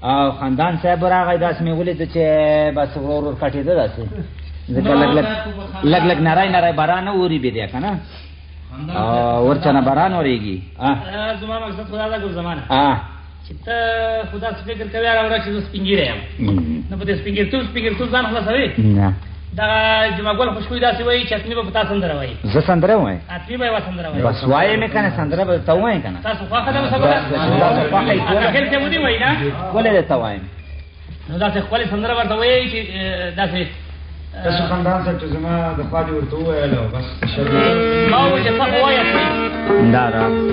او خاندان صاحب راغی داسې مې ولید چې بس ورور ور کټېده داسې ځکه لګ لګ نری باران اوري به دی کنه ورچنه باران اوريږي زما مقصد خدا دا ګور زمانه چې ته خدا څخه فکر کوي راوړل چې سپینګیره یم نو په دې سپینګیر ځان خلاصوي نه دا جمعه ګل خوشبو داسې وایي چې اتنی به پتا سندره وایي زه سندره وایم اتنی به سندره وایي بس وایي مې کنه سندره به ته وایې کنه تاسو خو خدای مو سره اخر ته ودی وایي نه ولې ته وایم نو دا څه خپل سندره ورته وایي چې داسې تاسو خاندان څخه چې زما د خاطر ورته وایلو بس ما وایي څه وایي دا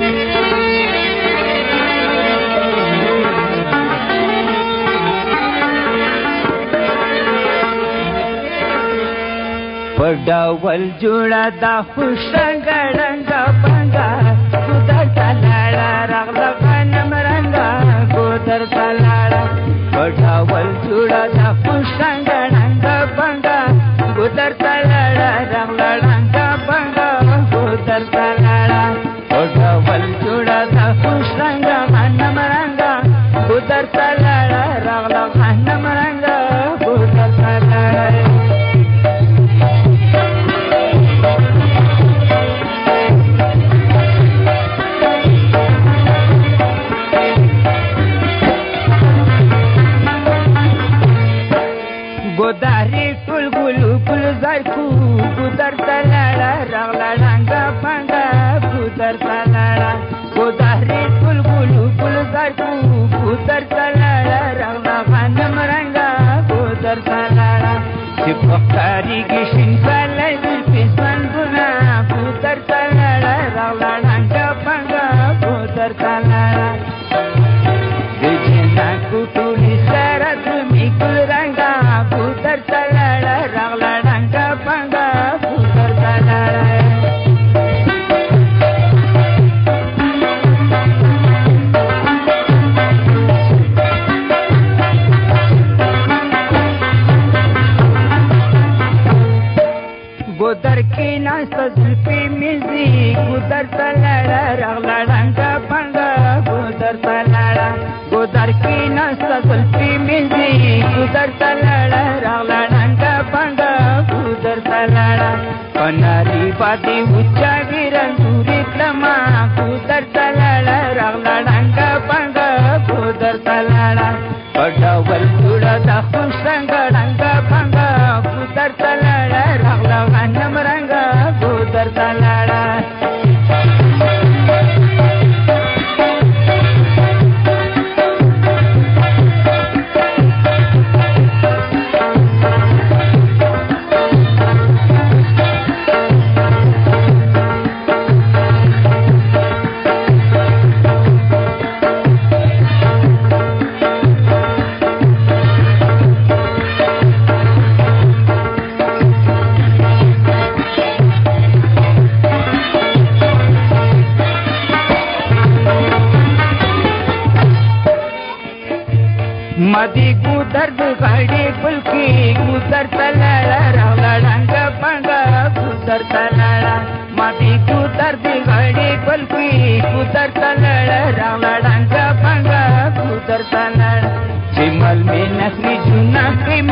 پډاول جوړا دا خوشنګړنګ بنگا ګودر تلاړه رغلا غنم رنگا ګودر تلاړه پډاول جوړا دا خوشنګړنګ بنگا ګودر تلاړه رغلا رنگا بنگا ګودر تلاړه پډاول جوړا دا خوشنګ غنم رنگا ګودر تلاړه رغلا غنم رنگا ګودر تلاړه ګوداري ټول ګل زارکو ګودر تلاړه رغلا ډنګا پنګا ګودر تلاړه ګوداري ټول ګل زارکو ګودر تلاړه رغلا غنم رنگا ګودر تلاړه چې پخاري کې شین کالای د پسمن ګنا ګودر تلاړه رغلا ډنګا پنګا ګودر تلاړه د جنا کوټولي سره د میګل رنگا ګودر تلاړه رغلا ډنګا پنګا ګودر تلاړه ګودر کې ناسته زلفې میزي ګودر تلاړه رغلا ډنګا پنګا ګودر تلاړه ګودر کې ناسته زلفې میزي ګودر تلاړه رغلا ډنګا پنګا ګودر تلاړه پناري باندې وچا ګرندوري کلمه ګودر تلاړه رغلا ډنګا پنګا ګودر تلاړه پډاول جوړا د خوشنګ ډنګا پنګا ګودر تلاړه رغلا غنم رنگا ګودر تلاړه مدي ګودر د غړي بلکې ګودر تلاړه رغلا ډنګا پنګا ګودر تلاړه مدي ګودر د غړي بلکې ګودر تلاړه رغلا ډنګا پنګا ګودر تلاړه چې مل مې نخلي جنا کې